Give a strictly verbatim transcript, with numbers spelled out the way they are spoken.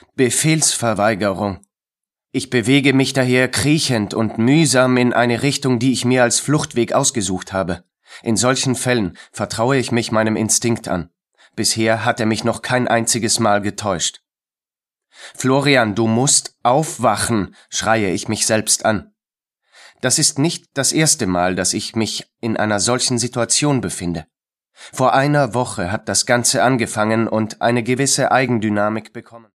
Befehlsverweigerung. Ich bewege mich daher kriechend und mühsam in eine Richtung, die ich mir als Fluchtweg ausgesucht habe. In solchen Fällen vertraue ich mich meinem Instinkt an. Bisher hat er mich noch kein einziges Mal getäuscht. »Florian, du musst aufwachen«, schreie ich mich selbst an. Das ist nicht das erste Mal, dass ich mich in einer solchen Situation befinde. Vor einer Woche hat das Ganze angefangen und eine gewisse Eigendynamik bekommen.